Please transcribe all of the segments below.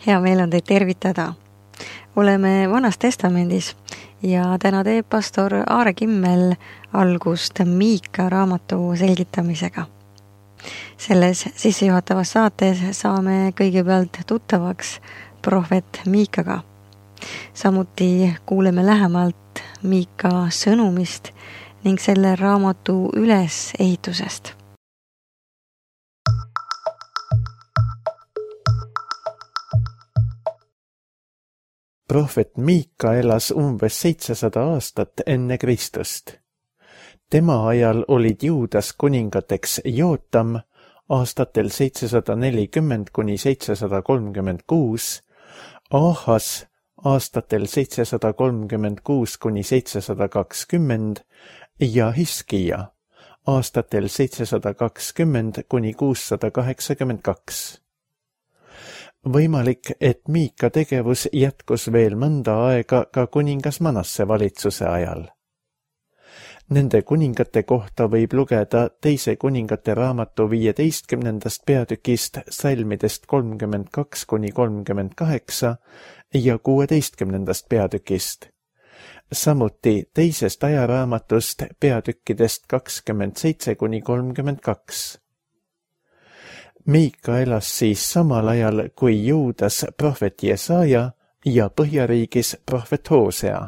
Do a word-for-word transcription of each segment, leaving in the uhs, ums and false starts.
Hea meel on teid tervitada. Oleme Vanas Testamendis ja täna teeb pastor Aare Kimmel algust Miika raamatu selgitamisega. Selles sissejuhatavas saates saame kõigepealt tuttavaks prohvet Miikaga. Samuti kuuleme lähemalt Miika sõnumist ning selle raamatu ülesehitusest. Prohvet Miika elas umbes seitsesada aastat enne Kristust. Tema ajal olid Juudas kuningateks Jootam aastatel seitsesada nelikümmend kuni seitsesada kolmkümmend kuus, Ahas aastatel seitsesada kolmkümmend kuus kuni seitsesada kakskümmend ja Hiskia aastatel seitsesada kakskümmend kuni kuussada kaheksakümmend kaks. Võimalik, et Miika tegevus jätkus veel mõnda aega ka kuningas Manasse valitsuse ajal. Nende kuningate kohta võib lugeda teise kuningate raamatu viieteistkümnendast peatükist salmidest kolmkümmend kaks kuni kolmkümmend kaheksa ja kuueteistkümnendast peatükist. Samuti teisest ajaraamatust peatükkidest kakskümmend seitse kuni kolmkümmend kaks. Miika elas siis samal ajal kui Juudas prohvet Jesaja ja Põhjariigis prohvet Hoosea.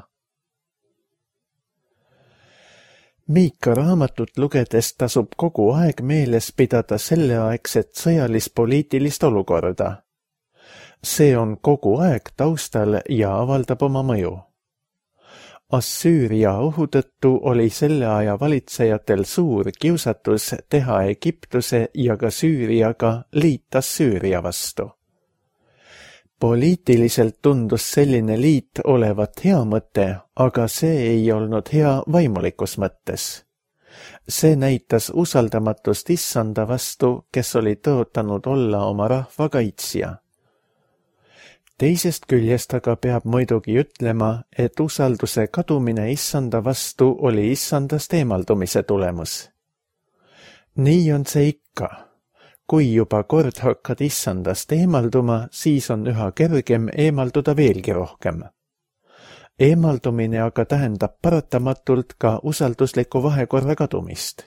Miika raamatut lugedes tasub kogu aeg meeles pidada selleaegset sõjalis-poliitilist olukorda. See on kogu aeg taustal ja avaldab oma mõju. Assüüria ohu tõttu oli selle aja valitsejatel suur kiusatus teha Egiptuse ja ka Süüriaga liit Assüüria vastu. Poliitiliselt tundus selline liit olevat hea mõte, aga see ei olnud hea vaimulikus mõttes. See näitas usaldamatust Issanda vastu, kes oli tõotanud olla oma rahva kaitsja. Teisest küljest aga peab muidugi ütlema, et usalduse kadumine Issanda vastu oli Issandast eemaldumise tulemus. Nii on see ikka. Kui juba kord hakkad Issandast eemalduma, siis on üha kergem eemalduda veelgi rohkem. Eemaldumine aga tähendab paratamatult ka usaldusliku vahekorra kadumist.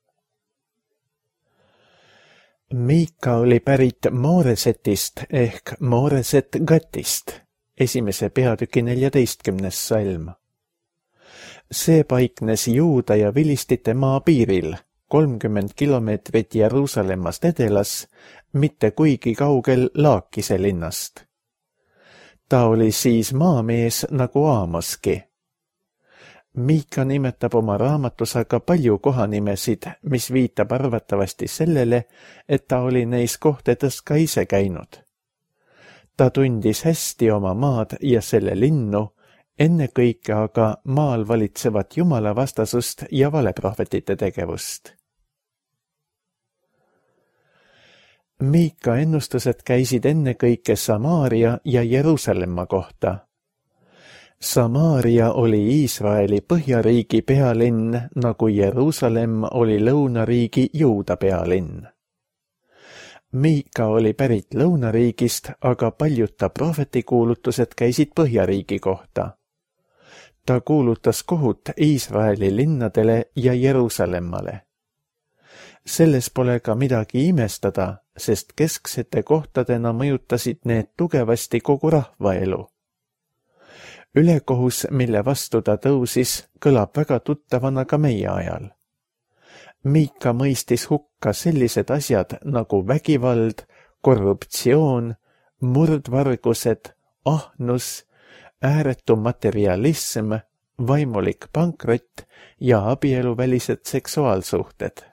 Miika oli pärit Mooresetist ehk Mooreset Gatist, esimese peatüki neljateistkümnes salm. See paiknes Juuda ja Vilistite maa piiril, kolmkümmend kilomeetrit Jeruusalemmast edelas, mitte kuigi kaugel Laakise linnast. Ta oli siis maamees nagu Aamoski. Miika nimetab oma raamatus aga palju kohanimesid, mis viitab arvatavasti sellele, et ta oli neis kohtades ka ise käinud. Ta tundis hästi oma maad ja selle linnu, ennekõike aga maal valitsevat jumala vastasust ja valeprohvetite tegevust. Miika ennustused käisid ennekõike Samaaria ja Jeruusalemma kohta. Samaaria oli Iisraeli põhjariigi pealinn, nagu Jeruusalemm oli lõunariigi Juuda pealinn. Miika oli pärit lõunariigist, aga paljud ta prohvetikuulutused käisid põhjariigi kohta. Ta kuulutas kohut Iisraeli linnadele ja Jeruusalemmale. Selles pole ka midagi imestada, sest kesksete kohtadena mõjutasid need tugevasti kogu rahvaelu. Ülekohus, mille vastu ta tõusis, kõlab väga tuttavana ka meie ajal. Miika mõistis hukka sellised asjad nagu vägivald, korruptsioon, murdvargused, ahnus, ääretu materialism, vaimulik pankrott ja abieluvälised seksuaalsuhted.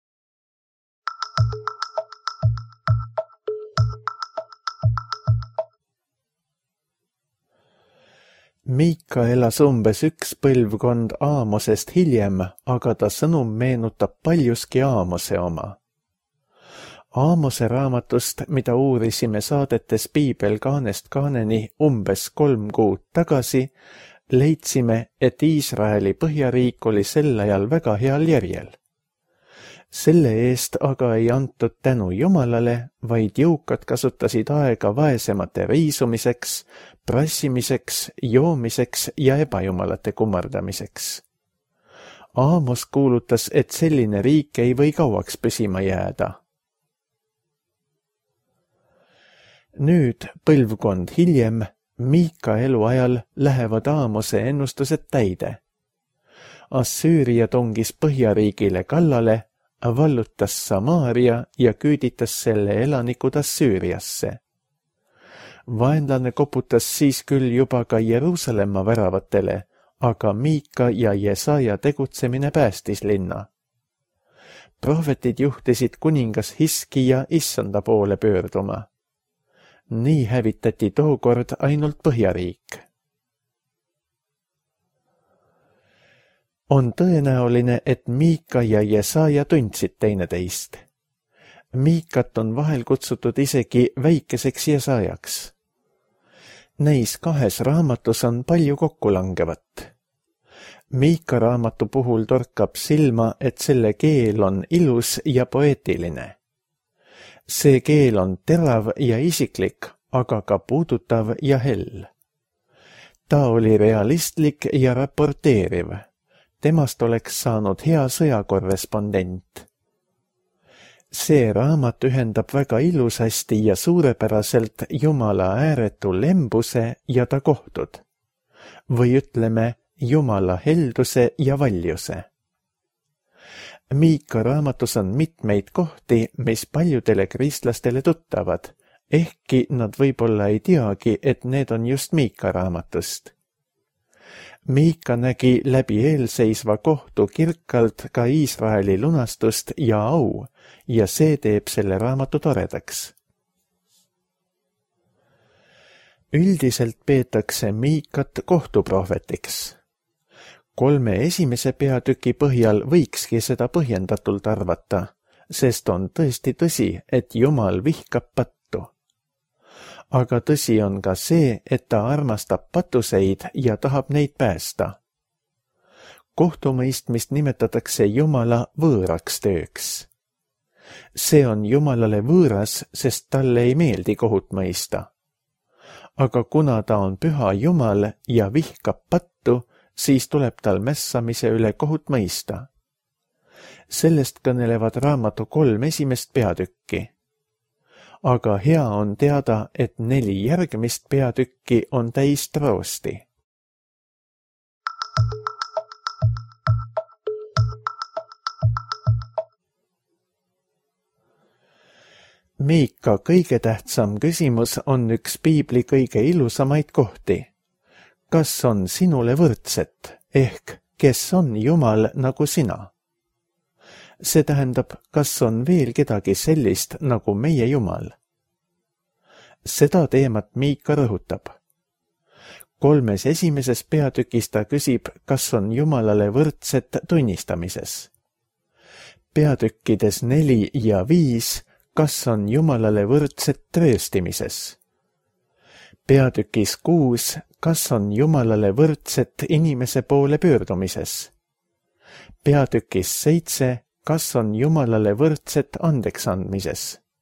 Miika elas umbes üks põlvkond Aamosest hiljem, aga ta sõnum meenutab paljuski Aamose oma. Aamose raamatust, mida uurisime saadetes Piibel kaanest kaaneni umbes kolm kuud tagasi, leidsime, et Iisraeli põhjariik oli sel ajal väga heal järjel. Selle eest aga ei antud tänu Jumalale, vaid jõukad kasutasid aega vaesemate riisumiseks, prassimiseks, joomiseks ja ebajumalate kummardamiseks. Aamos kuulutas, et selline riik ei või kauaks püsima jääda. Nüüd põlvkond hiljem, Miika eluajal lähevad Aamose ennustused täide. Assüüria tungis Põhjariigile kallale, vallutas Samaaria ja küüditas selle elanikud Assüüriasse. Vaenlane koputas siis küll juba ka Jeruusalemma väravatele, aga Miika ja Jesaja tegutsemine päästis linna. Prohvetid juhtisid kuningas Hiskija issanda poole pöörduma. Nii hävitati tookord ainult Põhjariik. On tõenäoline, et Miika ja Jesaja tundsid teineteist. Miikat on vahel kutsutud isegi väikeseks Jesajaks. Neis kahes raamatus on palju kokkulangevat. Miika raamatu puhul torkab silma, et selle keel on ilus ja poeetiline. See keel on terav ja isiklik, aga ka puudutav ja hell. Ta oli realistlik ja raporteeriv. Temast oleks saanud hea sõjakorrespondent. See raamat ühendab väga ilusasti ja suurepäraselt Jumala ääretu lembuse ja ta kohtud. Või ütleme, Jumala helduse ja valjuse. Miika raamatus on mitmeid kohti, mis paljudele kristlastele tuttavad, ehkki nad võib-olla ei teagi, et need on just Miika raamatust. Miika nägi läbi eelseisva kohtu kirkalt ka Iisraeli lunastust ja au, ja see teeb selle raamatu toredaks. Üldiselt peetakse Miikat kohtuprohvetiks. Kolme esimese peatüki põhjal võikski seda põhjendatult arvata, sest on tõesti tõsi, et Jumal vihkab pattu. Aga tõsi on ka see, et ta armastab patuseid ja tahab neid päästa. Kohtumõistmist nimetatakse Jumala võõraks tööks. See on Jumalale võõras, sest talle ei meeldi kohut mõista. Aga kuna ta on püha Jumal ja vihkab pattu, siis tuleb tal mässamise üle kohut mõista. Sellest kõnelevad raamatu kolm esimest peatükki. Aga hea on teada, et neli järgmist peatükki on täis troosti. Miika kõige tähtsam küsimus on üks piibli kõige ilusamaid kohti. Kas on sinule võrdset, ehk kes on Jumal nagu sina? See tähendab, kas on veel kedagi sellist nagu meie Jumal? Seda teemat Miika rõhutab. Kolmes esimeses peatükis ta küsib, kas on Jumalale võrdset tunnistamises. Peatükkides neli ja viis, kas on Jumalale võrdset trööstimises. Peatükis kuus, kas on Jumalale võrdset inimese poole pöördumises. Peatükis seitse, kas on Jumalale võrdset andeks andmises.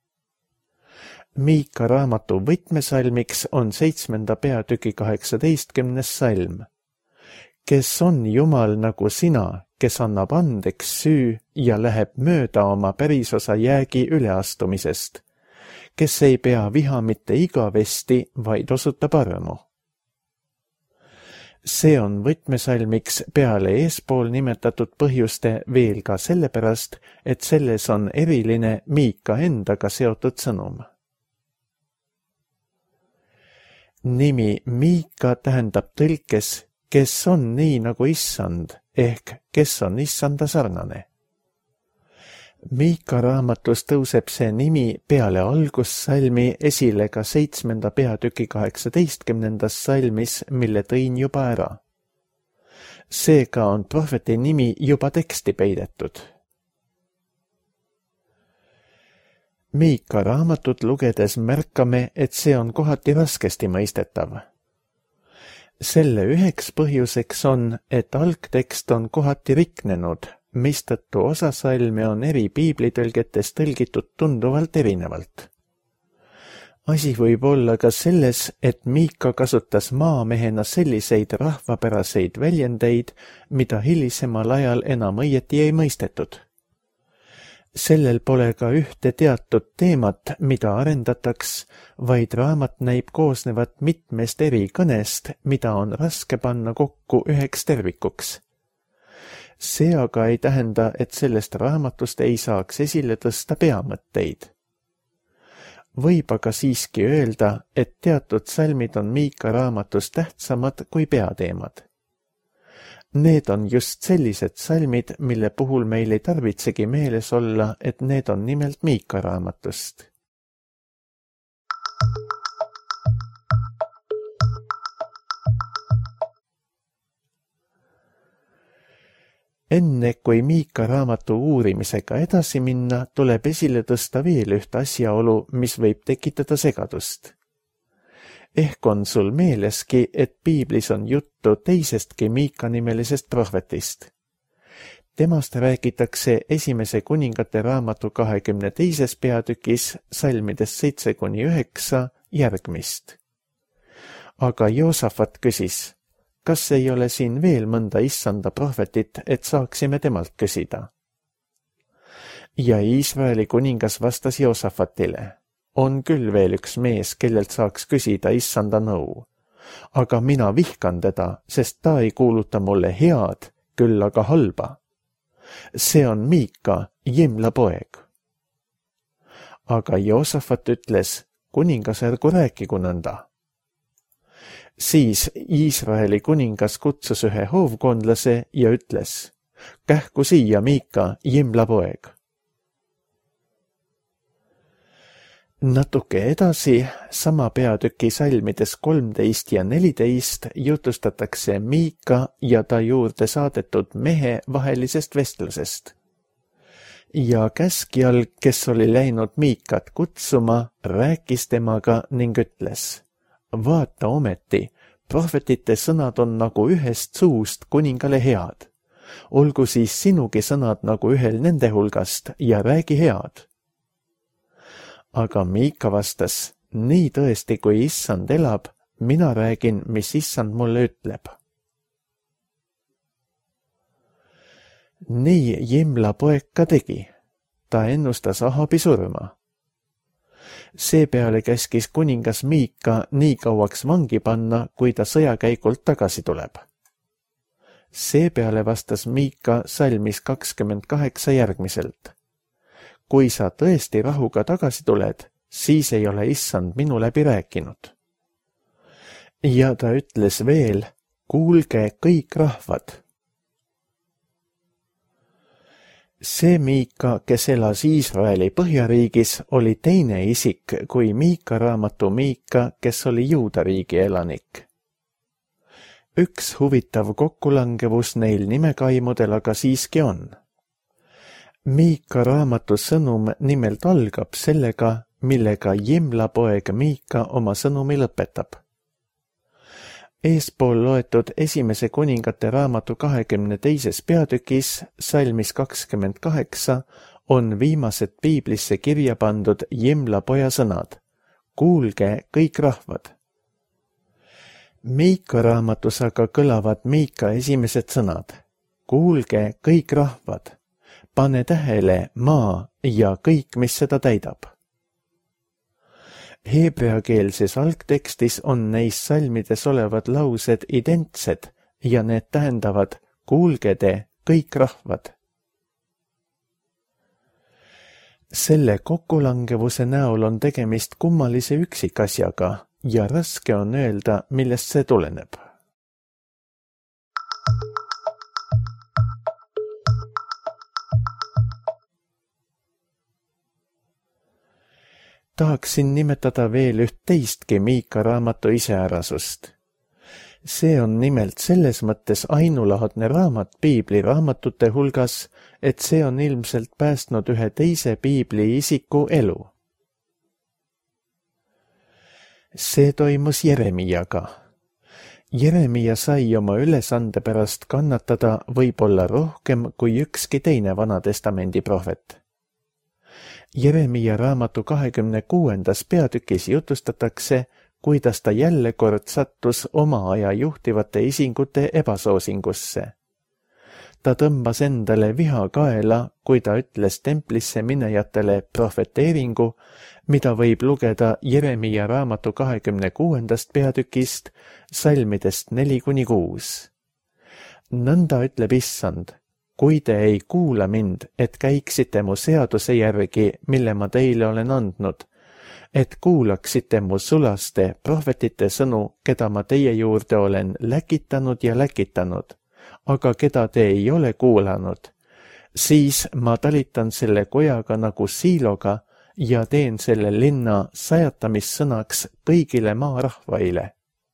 Miika raamatu võtmesalmiks on seitsmenda peatüki kaheksateistkümnes salm. Kes on Jumal nagu sina, kes annab andeks süü ja läheb mööda oma pärisosa jäägi üleastumisest, kes ei pea viha mitte igavesti, vaid osutab armu. See on võtmesalmiks peale eespool nimetatud põhjuste veel ka sellepärast, et selles on eriline Miika endaga seotud sõnum. Nimi Miika tähendab tõlkes, kes on nii nagu issand, ehk kes on issanda sarnane. Miika raamatus tõuseb see nimi peale algussalmi esile ka seitsmenda peatüki kaheksateistkümnendas salmis, mille tõin juba ära. Seega on prohveti nimi juba teksti peidetud. Miika raamatut lugedes märkame, et see on kohati raskesti mõistetav. Selle üheks põhjuseks on, et algtekst on kohati riknenud, mistõttu osa salme on eri piiblitõlgetes tõlgitud tunduvalt erinevalt. Asi võib olla ka selles, et Miika kasutas maamehena selliseid rahvapäraseid väljendeid, mida hilisemal ajal enam õieti ei mõistetud. Sellel pole ka ühte teatud teemat, mida arendataks, vaid raamat näib koosnevat mitmest eri kõnest, mida on raske panna kokku üheks tervikuks. See aga ei tähenda, et sellest raamatust ei saaks esile tõsta peamõtteid. Võib aga siiski öelda, et teatud salmid on Miika raamatus tähtsamad kui peateemad. Need on just sellised salmid, mille puhul meil ei tarvitsegi meeles olla, et need on nimelt Miika raamatust. Enne kui Miika raamatu uurimisega edasi minna, tuleb esile tõsta veel ühte asjaolu, mis võib tekitada segadust. Ehk on sul meeleski, et piiblis on juttu teisestki Miika nimelisest prohvetist. Temast räägitakse esimese kuningate raamatu kahekümne teises peatükis salmides seitse kuni üheksa järgmist. Aga Joosafat küsis, kas ei ole siin veel mõnda issanda prohvetit, et saaksime temalt küsida? Ja Iisraeli kuningas vastas Joosafatile, on küll veel üks mees, kellelt saaks küsida issanda nõu. Aga mina vihkan teda, sest ta ei kuuluta mulle head, küll aga halba. See on Miika, Jimla poeg. Aga Joosafat ütles, kuningas ärgu rääkigu nõnda. Siis Iisraeli kuningas kutsus ühe hoovkondlase ja ütles, kähku siia Miika, Jimla poeg. Natuke edasi, sama peatüki salmides kolmteist ja neliteist jutustatakse Miika ja ta juurde saadetud mehe vahelisest vestlusest. Ja käskjal, kes oli läinud Miikat kutsuma, rääkis temaga ning ütles, vaata ometi, prohvetite sõnad on nagu ühest suust kuningale head. Olgu siis sinugi sõnad nagu ühel nende hulgast ja räägi head. Aga Miika vastas, nii tõesti, kui issand elab, mina räägin, mis issand mulle ütleb. Nii Jimla poeg ka tegi. Ta ennustas Ahabi surma. Seepeale käskis kuningas Miika nii kauaks vangi panna, kui ta sõjakäikult tagasi tuleb. Seepeale vastas Miika salmis kakskümmend kaheksa järgmiselt. Kui sa tõesti rahuga tagasi tuled, siis ei ole issand minu läbi rääkinud. Ja ta ütles veel, kuulge kõik rahvad. See Miika, kes elas Iisraeli põhjariigis, oli teine isik kui Miika raamatu Miika, kes oli Juuda riigi elanik. Üks huvitav kokkulangevus neil nimekaimudel aga siiski on. Miika raamatu sõnum nimelt algab sellega, millega Jimla poeg Miika oma sõnumi lõpetab. Eespool loetud esimese kuningate raamatu kahekümne teises peatükis, salmis kakskümmend kaheksa, on viimased piiblisse kirja pandud Jimla poja sõnad. Kuulge kõik rahvad. Miika raamatus aga kõlavad Miika esimesed sõnad. Kuulge kõik rahvad. Pane tähele maa ja kõik, mis seda täidab. Heebreakeelses algtekstis on neis salmides olevad laused identsed ja need tähendavad kuulge te kõik rahvad. Selle kokkulangevuse näol on tegemist kummalise üksikasjaga ja raske on öelda, millest see tuleneb. Tahaksin nimetada veel üht teistki Miika raamatu iseärasust. See on nimelt selles mõttes ainulaadne raamat piibli raamatute hulgas, et see on ilmselt päästnud ühe teise piibli isiku elu. See toimus Jeremiaga. Jeremia sai oma ülesande pärast kannatada võib-olla rohkem kui ükski teine Vanatestamendi prohvet. Jeremia raamatu kahekümne kuuendas peatükis jutustatakse, kuidas ta jälle kord sattus oma aja juhtivate isingute ebasoosingusse. Ta tõmbas endale viha kaela, kui ta ütles templisse minejatele prohveteeringu, mida võib lugeda Jeremia raamatu kahekümne kuuendast peatükist, salmidest neli kuni kuus. Nõnda ütleb Issand, kui te ei kuula mind, et käiksite mu seaduse järgi, mille ma teile olen andnud, et kuulaksite mu sulaste prohvetite sõnu, keda ma teie juurde olen läkitanud ja läkitanud, aga keda te ei ole kuulanud, siis ma talitan selle kojaga nagu siiloga ja teen selle linna sajatamissõnaks kõigile maarahvaile.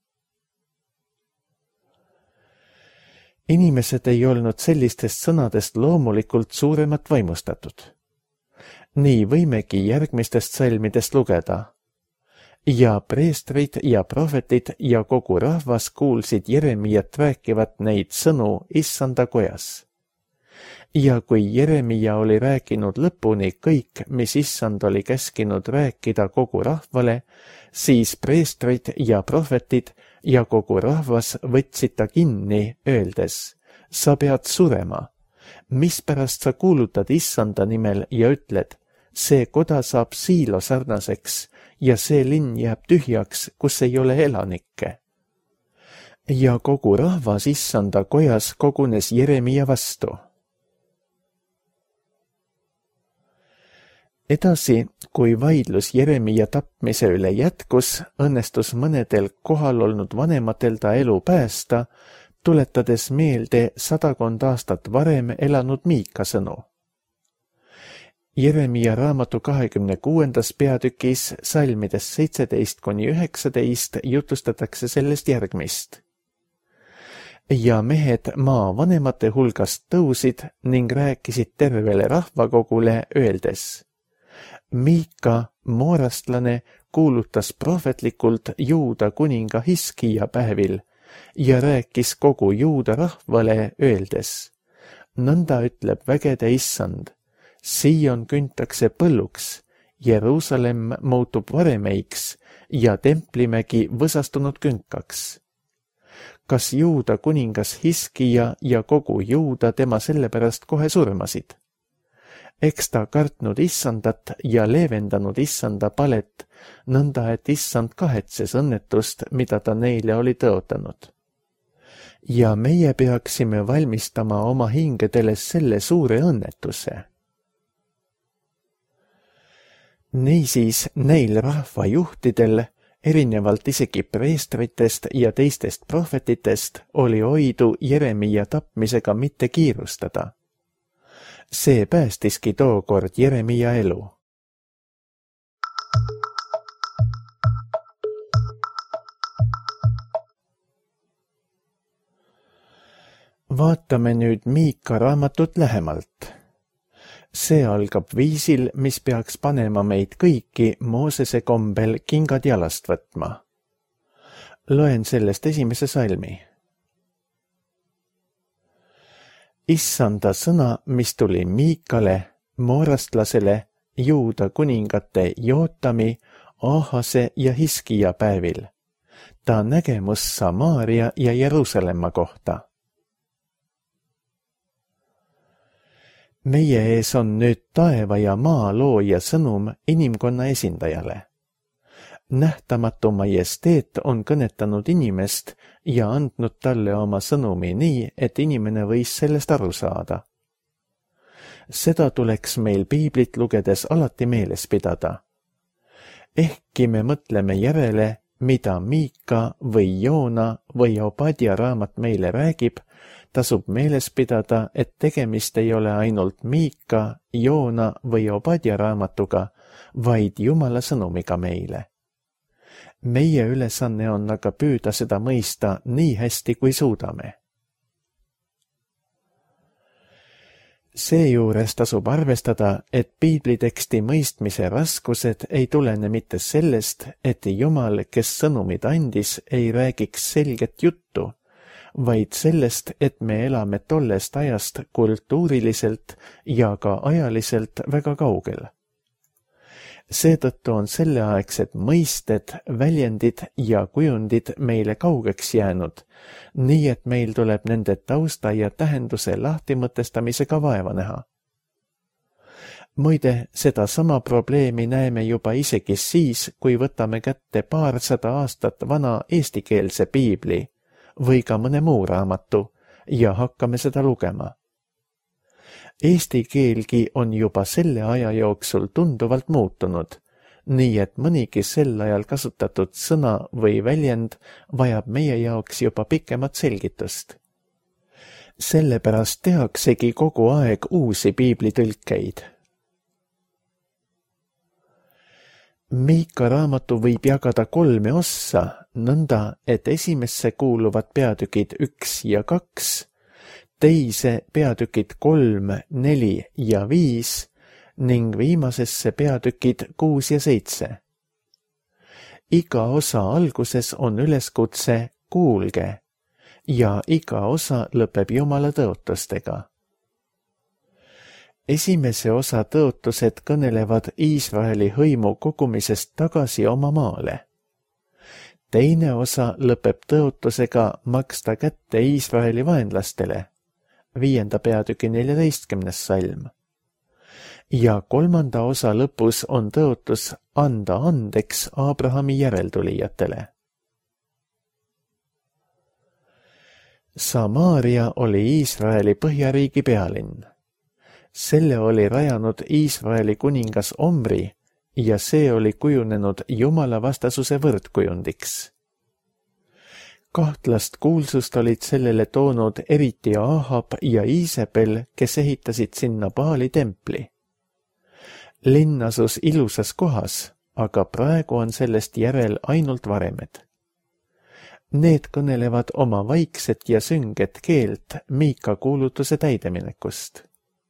Inimesed ei olnud sellistest sõnadest loomulikult suuremat vaimustatud. Nii võimegi järgmistest salmidest lugeda. Ja preestrid ja prohvetid ja kogu rahvas kuulsid Jeremiat rääkivat neid sõnu Issanda kojas. Ja kui Jeremia oli rääkinud lõpuni kõik, mis Issand oli käskinud rääkida kogu rahvale, siis preestrid ja prohvetid ja kogu rahvas võtsid ta kinni, öeldes, sa pead surema. Mispärast sa kuulutad Issanda nimel ja ütled, see koda saab siilo sarnaseks ja see linn jääb tühjaks, kus ei ole elanikke. Ja kogu rahvas Issanda kojas kogunes Jeremia vastu. Edasi, kui vaidlus Jeremia tapmise üle jätkus, õnnestus mõnedel kohal olnud vanematel ta elu päästa, tuletades meelde sadakond aastat varem elanud Miika sõnu. Jeremia raamatu kahekümne kuuendas peatükis salmidest seitseteist kuni üheksateist jutustatakse sellest järgmist. Ja mehed maa vanemate hulgast tõusid ning rääkisid tervele rahvakogule, öeldes, Miika, moorastlane, kuulutas prohvetlikult Juuda kuninga Hiskija päevil ja rääkis kogu Juuda rahvale, öeldes, nõnda ütleb vägede Issand, Sion küntakse põlluks, Jeruusalemm muutub varemeiks ja templimägi võsastunud künkaks. Kas Juuda kuningas Hiskija ja kogu Juuda tema sellepärast kohe surmasid? Eks ta kartnud Issandat ja leevendanud Issanda palet, nõnda et Issand kahetses õnnetust, mida ta neile oli tõotanud. Ja meie peaksime valmistama oma hingedele selle suure õnnetuse. Niisiis neil rahvajuhtidel, erinevalt isegi preestritest ja teistest prohvetitest, oli oidu Jeremia tapmisega mitte kiirustada. See päästiski tookord Jeremia elu. Vaatame nüüd Miika raamatut lähemalt. See algab viisil, mis peaks panema meid kõiki Moosese kombel kingad jalast võtma. Loen sellest esimese salmi. Issanda sõna, mis tuli Miikale, moorastlasele, Juuda kuningate Jootami, Ahase ja Hiskija päevil. Ta nägemus Samaaria ja Jeruusalemma kohta. Meie ees on nüüd taeva ja maa looja sõnum inimkonna esindajale. Nähtamatu majesteet on kõnetanud inimest ja andnud talle oma sõnumi nii, et inimene võis sellest aru saada. Seda tuleks meil piiblit lugedes alati meeles pidada. Ehkki me mõtleme järele, mida Miika või Joona või Obadja raamat meile räägib, tasub meeles pidada, et tegemist ei ole ainult Miika, Joona või Obadja raamatuga, vaid Jumala sõnumiga meile. Meie ülesanne on aga püüda seda mõista nii hästi, kui suudame. Seejuures tasub arvestada, et piibliteksti mõistmise raskused ei tulene mitte sellest, et Jumal, kes sõnumid andis, ei räägiks selget juttu, vaid sellest, et me elame tollest ajast kultuuriliselt ja ka ajaliselt väga kaugel. Seetõttu on selleaegsed mõisted, väljendid ja kujundid meile kaugeks jäänud, nii et meil tuleb nende tausta ja tähenduse lahtimõtestamisega vaeva näha. Muide, seda sama probleemi näeme juba isegi siis, kui võtame kätte paarsada aastat vana eestikeelse piibli või ka mõne muu raamatu ja hakkame seda lugema. Eesti keelgi on juba selle aja jooksul tunduvalt muutunud, nii et mõnigi sel ajal kasutatud sõna või väljend vajab meie jaoks juba pikemat selgitust. Sellepärast tehaksegi kogu aeg uusi piiblitõlkeid. Miika raamatu võib jagada kolme ossa, nõnda, et esimesse kuuluvad peatükid üks ja kaks, teise peatükid kolm, neli ja viis ning viimasesse peatükid kuus ja seitse. Iga osa alguses on üleskutse kuulge ja iga osa lõpeb Jumala tõotustega. Esimese osa tõotused kõnelevad Iisraeli hõimu kogumisest tagasi oma maale. Teine osa lõpeb tõotusega maksta kätte Iisraeli vaenlastele, viienda peatüki neljateistkümnes salm. Ja kolmanda osa lõpus on tõotus anda andeks Abrahami järeltulijatele. Samaaria oli Iisraeli põhjariigi pealinn. Selle oli rajanud Iisraeli kuningas Omri ja see oli kujunenud Jumala vastasuse võrdkujundiks. Kahtlast kuulsust olid sellele toonud eriti Ahab ja Iisabel, kes ehitasid sinna Baali templi. Linn asus ilusas kohas, aga praegu on sellest järel ainult varemed. Need kõnelevad oma vaikset ja sünget keelt Miika kuulutuse täideminekust.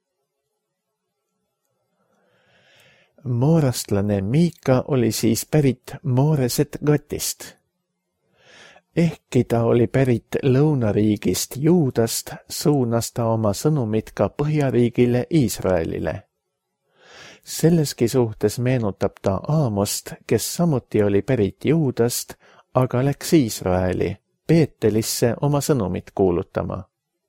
Moorastlane Miika oli siis pärit Mooreset Gatist. Ehkki ta oli pärit lõunariigist Juudast, suunas ta oma sõnumid ka põhjariigile Iisraelile. Selleski suhtes meenutab ta Aamost, kes samuti oli pärit Juudast, aga läks Iisraeli, Peetelisse oma sõnumit kuulutama.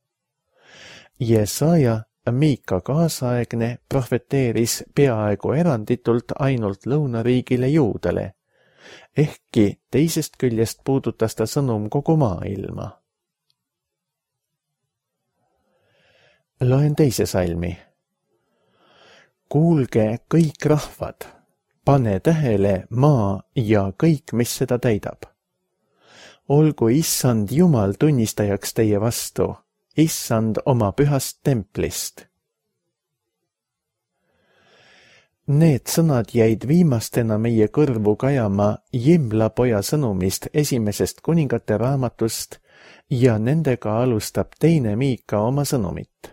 Jesaja, Miika kaasaegne, profeteeris peaaegu eranditult ainult lõunariigile Juudale, ehkki teisest küljest puudutas ta sõnum kogu maailma. Loen teise salmi. Kuulge kõik rahvad, pane tähele maa ja kõik, mis seda täidab. Olgu Issand Jumal tunnistajaks teie vastu, Issand oma pühast templist. Need sõnad jäid viimastena meie kõrvu kajama Jimla poja sõnumist esimesest kuningate raamatust ja nendega alustab teine Miika oma sõnumit.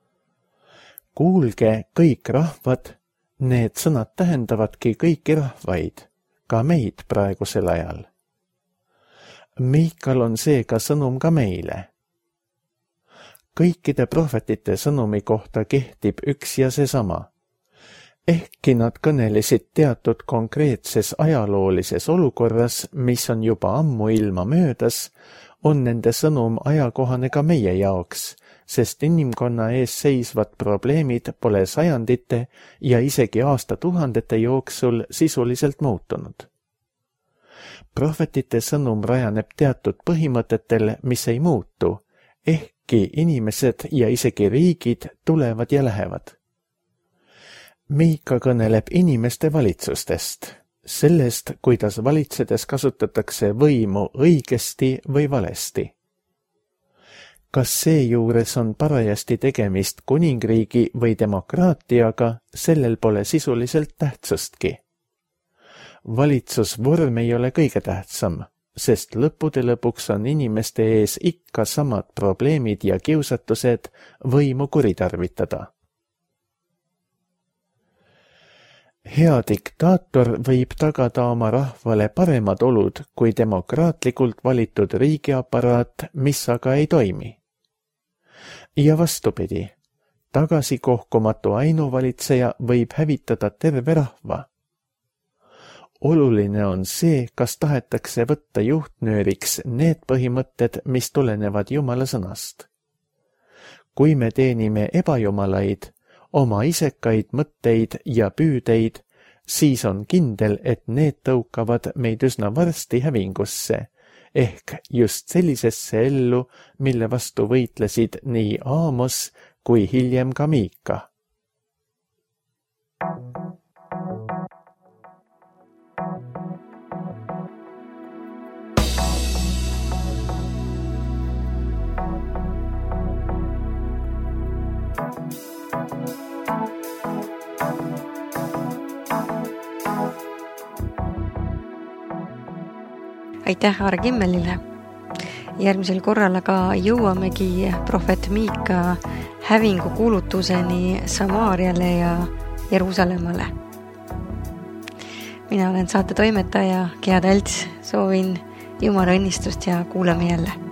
Kuulge kõik rahvad, need sõnad tähendavadki kõiki rahvaid, ka meid praegusel ajal. Miikal on seega sõnum ka meile. Kõikide prohvetite sõnumi kohta kehtib üks ja seesama. Ehkki nad kõnelesid teatud konkreetses ajaloolises olukorras, mis on juba ammu ilma möödas, on nende sõnum ajakohane ka meie jaoks, sest inimkonna ees seisvad probleemid pole sajandite ja isegi aastatuhandete jooksul sisuliselt muutunud. Prohvetite sõnum rajaneb teatud põhimõtetel, mis ei muutu, ehkki inimesed ja isegi riigid tulevad ja lähevad. Miika kõneleb inimeste valitsustest, sellest, kuidas valitsedes kasutatakse võimu õigesti või valesti. Kas seejuures on parajasti tegemist kuningriigi või demokraatiaga, sellel pole sisuliselt tähtsustki. Valitsusvorm ei ole kõige tähtsam, sest lõppude lõpuks on inimeste ees ikka samad probleemid ja kiusatused võimu kuritarvitada. hea diktaator võib tagada oma rahvale paremad olud kui demokraatlikult valitud riigiaparaat, mis aga ei toimi. Ja vastupidi, tagasikohkumatu ainuvalitseja võib hävitada terve rahva. Oluline on see, kas tahetakse võtta juhtnööriks need põhimõtted, mis tulenevad Jumala sõnast. Kui me teenime ebajumalaid, oma isekaid mõtteid ja püüdeid, siis on kindel, et need tõukavad meid üsna varsti hävingusse, ehk just sellisesse ellu, mille vastu võitlesid nii Aamos kui hiljem ka Miika. Aitäh Aare Kimmelile. Järgmisel korral aga jõuamegi prohvet Miika hävingu kuulutuseni Samaariale ja Jeruusalemmale. Mina olen saate toimetaja Gea Talts, soovin Jumala õnnistust ja kuulame jälle.